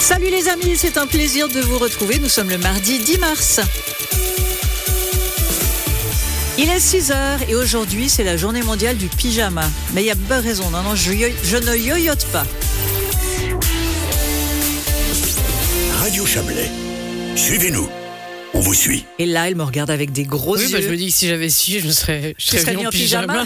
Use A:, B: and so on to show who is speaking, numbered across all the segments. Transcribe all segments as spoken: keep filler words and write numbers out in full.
A: Salut les amis, c'est un plaisir de vous retrouver. Nous sommes le mardi dix mars. Il est six heures et aujourd'hui c'est la journée mondiale du pyjama. Mais il y a bonne raison, non, non, je, yo- je ne yoyote pas.
B: Radio Chablais, suivez-nous, on vous suit.
A: Et là, elle me regarde avec des gros
C: Oui,
A: yeux.
C: bah, je me dis que si j'avais su, je me serais, je
A: Tu
C: serais
A: serais
C: venue
A: mis
C: en pyjama.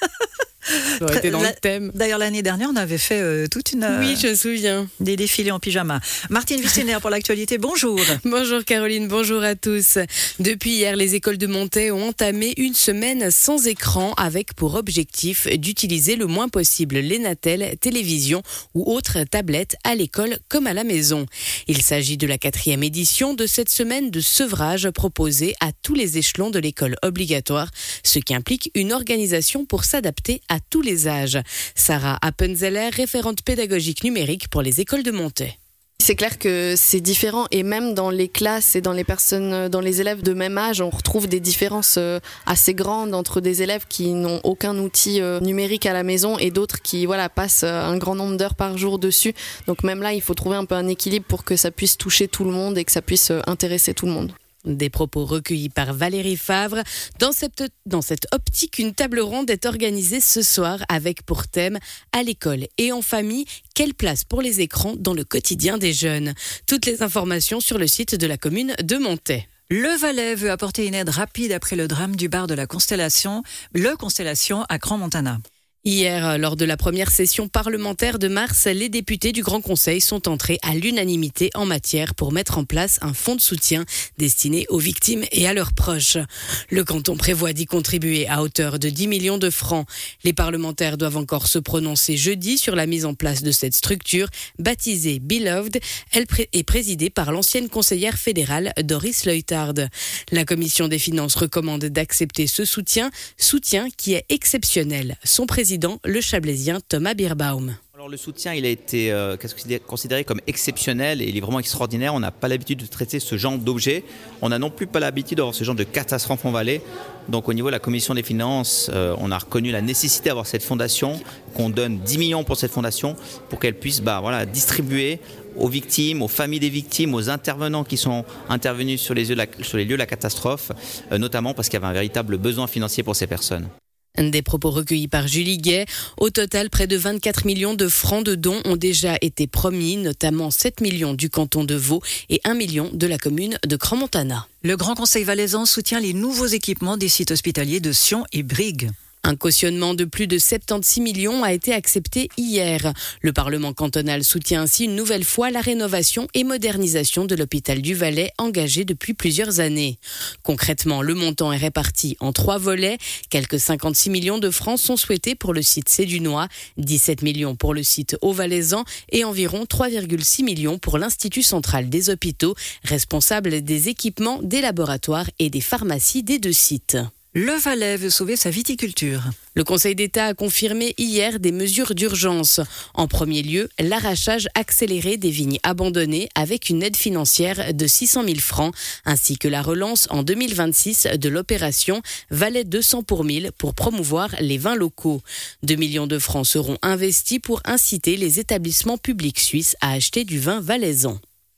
C: Ça aurait été dans
A: La-
C: le thème.
A: D'ailleurs, l'année dernière, on avait fait euh, toute une, euh,
C: Oui, je me souviens.
A: des défilés en pyjama. Martine Visséner pour l'actualité, bonjour.
C: Bonjour Caroline, bonjour à tous. Depuis hier, les écoles de Montaix ont entamé une semaine sans écran avec pour objectif d'utiliser le moins possible les Natel, télévision ou autres tablettes à l'école comme à la maison. Il s'agit de la quatrième édition de cette semaine de sevrage proposée à tous les échelons de l'école obligatoire, ce qui implique une organisation pour s'adapter à tous les âges. Sarah Appenzeller, référente pédagogique numérique pour les écoles de Montaix.
D: C'est clair que c'est différent et même dans les classes et dans les personnes, dans les élèves de même âge, on retrouve des différences assez grandes entre des élèves qui n'ont aucun outil numérique à la maison et d'autres qui voilà, passent un grand nombre d'heures par jour dessus. Donc même là, il faut trouver un peu un équilibre pour que ça puisse toucher tout le monde et que ça puisse intéresser tout le monde.
C: Des propos recueillis par Valérie Favre. Dans cette, dans cette optique, une table ronde est organisée ce soir avec pour thème « À l'école et en famille, quelle place pour les écrans dans le quotidien des jeunes ?» Toutes les informations sur le site de la commune de Montaix.
A: Le Valais veut apporter une aide rapide après le drame du bar de la Constellation, le Constellation à Crans-Montana.
C: Hier, lors de la première session parlementaire de mars, les députés du Grand Conseil sont entrés à l'unanimité en matière pour mettre en place un fonds de soutien destiné aux victimes et à leurs proches. Le canton prévoit d'y contribuer à hauteur de dix millions de francs. Les parlementaires doivent encore se prononcer jeudi sur la mise en place de cette structure, baptisée Beloved. Elle est présidée par l'ancienne conseillère fédérale Doris Leuthard. La commission des finances recommande d'accepter ce soutien, soutien qui est exceptionnel. Son président le Chablaisien Thomas Birbaum.
E: Alors le soutien, il a été euh, considéré comme exceptionnel et il est vraiment extraordinaire. On n'a pas l'habitude de traiter ce genre d'objet. On n'a non plus pas l'habitude d'avoir ce genre de catastrophe en Valais. Donc au niveau de la commission des finances, euh, on a reconnu la nécessité d'avoir cette fondation, qu'on donne dix millions pour cette fondation pour qu'elle puisse bah, voilà, distribuer aux victimes, aux familles des victimes, aux intervenants qui sont intervenus sur les lieux de la, sur les lieux de la catastrophe, euh, notamment parce qu'il y avait un véritable besoin financier pour ces personnes.
C: Des propos recueillis par Julie Gay. Au total, près de vingt-quatre millions de francs de dons ont déjà été promis, notamment sept millions du canton de Vaud et un million de la commune de Crans-Montana.
A: Le Grand Conseil valaisan soutient les nouveaux équipements des sites hospitaliers de Sion et Brigue.
C: Un cautionnement de plus de soixante-seize millions a été accepté hier. Le Parlement cantonal soutient ainsi une nouvelle fois la rénovation et modernisation de l'hôpital du Valais engagé depuis plusieurs années. Concrètement, le montant est réparti en trois volets. Quelques cinquante-six millions de francs sont souhaités pour le site Sédunois, dix-sept millions pour le site Haut-Valaisan et environ trois virgule six millions pour l'Institut central des hôpitaux, responsable des équipements, des laboratoires et des pharmacies des deux sites.
A: Le Valais veut sauver sa viticulture.
C: Le Conseil d'État a confirmé hier des mesures d'urgence. En premier lieu, l'arrachage accéléré des vignes abandonnées avec une aide financière de six cent mille francs, ainsi que la relance en deux mille vingt-six de l'opération Valais deux cents pour mille pour promouvoir les vins locaux. deux millions de francs seront investis pour inciter les établissements publics suisses à acheter du vin valaisan.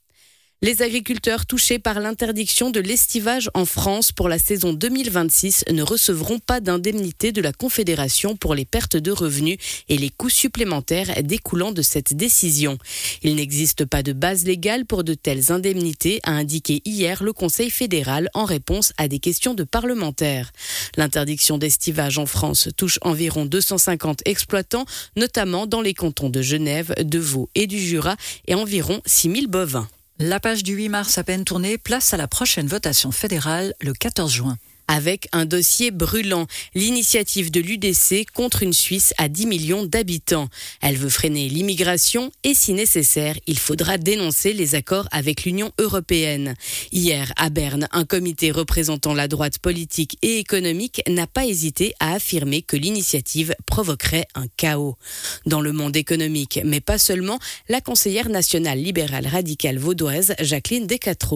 C: Les agriculteurs touchés par l'interdiction de l'estivage en France pour la saison deux mille vingt-six ne recevront pas d'indemnité de la Confédération pour les pertes de revenus et les coûts supplémentaires découlant de cette décision. Il n'existe pas de base légale pour de telles indemnités, a indiqué hier le Conseil fédéral en réponse à des questions de parlementaires. L'interdiction d'estivage en France touche environ deux cent cinquante exploitants, notamment dans les cantons de Genève, de Vaud et du Jura, et environ six mille bovins.
A: La page du huit mars à peine tournée, place à la prochaine votation fédérale le quatorze juin.
C: Avec un dossier brûlant, l'initiative de l'U D C contre une Suisse à dix millions d'habitants. Elle veut freiner l'immigration et si nécessaire, il faudra dénoncer les accords avec l'Union européenne. Hier, à Berne, un comité représentant la droite politique et économique n'a pas hésité à affirmer que l'initiative provoquerait un chaos. Dans le monde économique, mais pas seulement, la conseillère nationale libérale radicale vaudoise Jacqueline Descatreaux.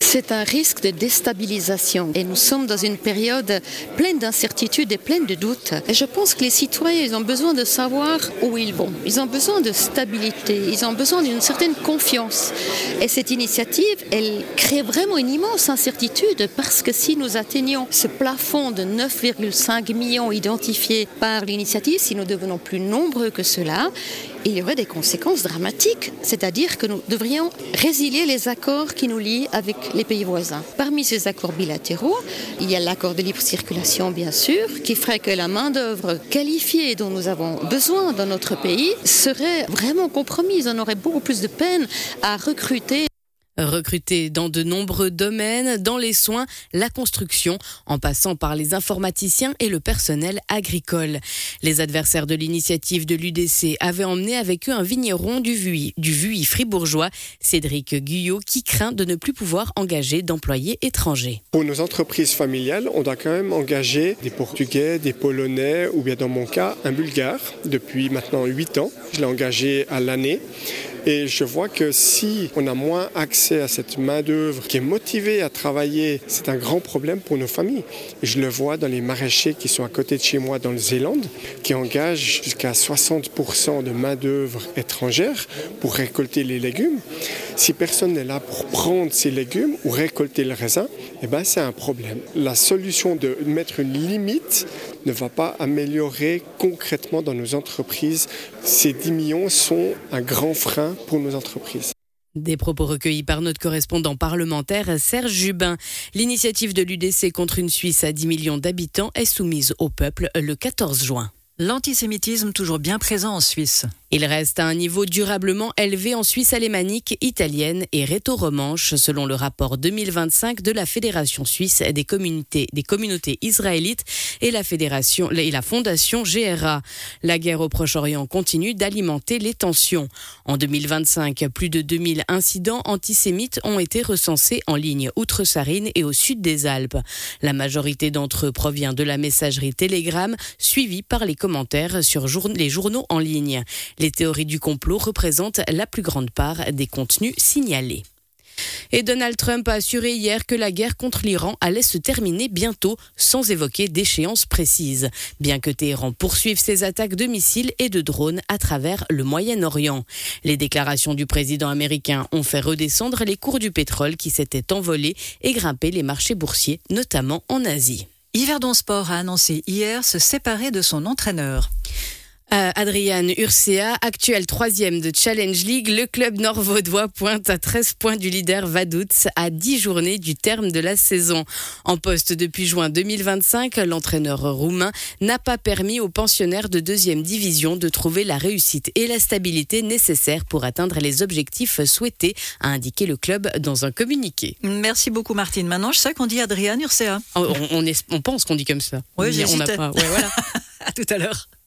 F: C'est un risque de déstabilisation et nous sommes dans une période pleine d'incertitudes et pleine de doutes. Et je pense que les citoyens, ils ont besoin de savoir où ils vont. Ils ont besoin de stabilité, ils ont besoin d'une certaine confiance. Et cette initiative, elle crée vraiment une immense incertitude parce que si nous atteignons ce plafond de neuf virgule cinq millions identifiés par l'initiative, si nous devenons plus nombreux que cela, il y aurait des conséquences dramatiques, c'est-à-dire que nous devrions résilier les accords qui nous lient avec les pays voisins. Parmi ces accords bilatéraux, il y a l'accord de libre circulation, bien sûr, qui ferait que la main-d'œuvre qualifiée dont nous avons besoin dans notre pays serait vraiment compromise. On aurait beaucoup plus de peine à recruter.
C: Recrutés dans de nombreux domaines, dans les soins, la construction, en passant par les informaticiens et le personnel agricole. Les adversaires de l'initiative de l'U D C avaient emmené avec eux un vigneron du Vuilly, du Vuilly fribourgeois, Cédric Guyot, qui craint de ne plus pouvoir engager d'employés étrangers.
G: Pour nos entreprises familiales, on doit quand même engager des Portugais, des Polonais ou bien dans mon cas, un Bulgare depuis maintenant huit ans. Je l'ai engagé à l'année. Et je vois que si on a moins accès à cette main-d'œuvre qui est motivée à travailler, c'est un grand problème pour nos familles. Et je le vois dans les maraîchers qui sont à côté de chez moi dans le Zélande, qui engagent jusqu'à soixante pour cent de main-d'œuvre étrangère pour récolter les légumes. Si personne n'est là pour prendre ces légumes ou récolter le raisin, eh ben c'est un problème. La solution de mettre une limite ne va pas améliorer concrètement dans nos entreprises. Ces dix millions sont un grand frein pour nos entreprises.
C: Des propos recueillis par notre correspondant parlementaire Serge Jubin. L'initiative de l'U D C contre une Suisse à dix millions d'habitants est soumise au peuple le quatorze juin.
A: L'antisémitisme toujours bien présent en Suisse.
C: Il reste à un niveau durablement élevé en Suisse alémanique, italienne et rhéto-romanche, selon le rapport deux mille vingt-cinq de la Fédération suisse des communautés, des communautés israélites et la, fédération, et la fondation G R A. La guerre au Proche-Orient continue d'alimenter les tensions. En deux mille vingt-cinq, plus de deux mille incidents antisémites ont été recensés en ligne outre-Sarine et au sud des Alpes. La majorité d'entre eux provient de la messagerie Telegram, suivie par les commentaires sur jour- les journaux en ligne. Les théories du complot représentent la plus grande part des contenus signalés. Et Donald Trump a assuré hier que la guerre contre l'Iran allait se terminer bientôt, sans évoquer d'échéance précise, bien que Téhéran poursuive ses attaques de missiles et de drones à travers le Moyen-Orient. Les déclarations du président américain ont fait redescendre les cours du pétrole qui s'étaient envolés et grimper les marchés boursiers, notamment en Asie.
A: Yverdon Sport a annoncé hier se séparer de son entraîneur.
C: Euh, Adrian Urcea, actuel troisième de Challenge League, le club nord-vaudois pointe à treize points du leader Vaduz à dix journées du terme de la saison. En poste depuis juin deux mille vingt-cinq, l'entraîneur roumain n'a pas permis aux pensionnaires de deuxième division de trouver la réussite et la stabilité nécessaires pour atteindre les objectifs souhaités, a indiqué le club dans un communiqué.
A: Merci beaucoup Martine. Maintenant, je sais qu'on dit Adrian Urcea.
C: On, on, est, on pense qu'on dit comme ça.
A: Oui,
C: on
A: j'hésitais.
C: n'a pas. Ouais, voilà.
A: À tout à l'heure.